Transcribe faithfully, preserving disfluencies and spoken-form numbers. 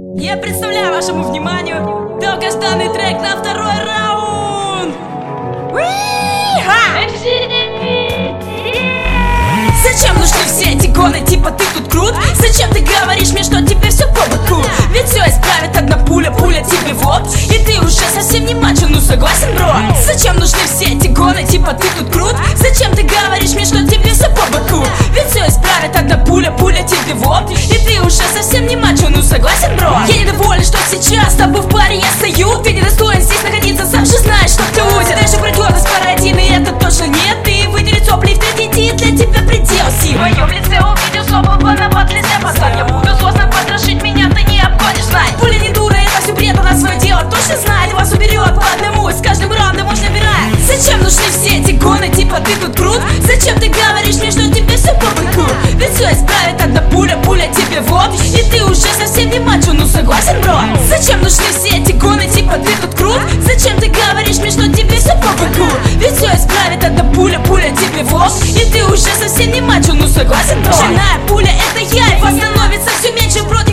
Я представляю вашему вниманию долгожданный трек на второй раунд. Зачем нужны все эти гоны, типа ты тут крут? Зачем ты говоришь мне, что тебе все по боку? Ведь все исправит одна пуля, пуля тебе в лоб. И ты уже совсем не мачо, ну согласен, бро? Зачем нужны все эти гоны, типа ты тут крут? Зачем ты говоришь мне, что тебе все по боку? Ведь все исправит одна пуля, пуля тебе в лоб. И ты уже совсем не мачо, ну согласен, бро? Я недоволен, что сейчас с тобой в паре я стою. Ты недостоин здесь находиться, сам же знаешь, что ты лузер. Дальше пройдет из пары один, и это точно нет. Ты выделит сопли в третий, для тебя предел сил. В моем лице увидел слабого на батле для пацан. Я буду злостно потрошить, меня ты не обходишь, знай. Пуля не дура, это все бред, она свое дело точно знает. Вас уберет по одному, с каждым раундом он набирает. Зачем нужны все эти гоны, типа ты тут крут? Зачем ты говоришь мне, что тебе все по боку? Ведь все исправит одна пуля, пуля тебе в лоб. И ты уже совсем не мачо, ну согласен, бро? Зачем нужны все эти гоны, типа ты тут крут? Зачем ты говоришь мне, что тебе все по боку? Ведь все исправит одна пуля, пуля тебе в лоб. И ты уже совсем не мачо, ну согласен, бро? Шальная пуля, это я, и вас становится все меньше, бро.